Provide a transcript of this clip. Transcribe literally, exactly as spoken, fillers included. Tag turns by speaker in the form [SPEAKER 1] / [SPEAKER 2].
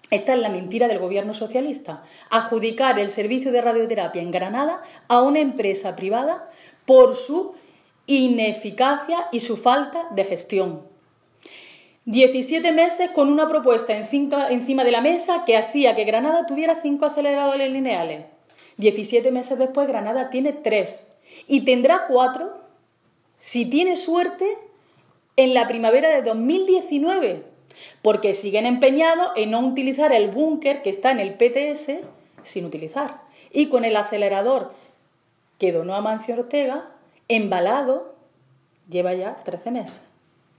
[SPEAKER 1] esta es la mentira del gobierno socialista, adjudicar el servicio de radioterapia en Granada a una empresa privada por su ineficacia y su falta de gestión. diecisiete meses con una propuesta encima de la mesa que hacía que Granada tuviera cinco aceleradores lineales. diecisiete meses después Granada tiene tres y tendrá cuatro, si tiene suerte, en la primavera de dos mil diecinueve, porque siguen empeñados en no utilizar el búnker que está en el P T S sin utilizar. Y con el acelerador que donó Amancio Ortega, embalado, lleva ya trece meses.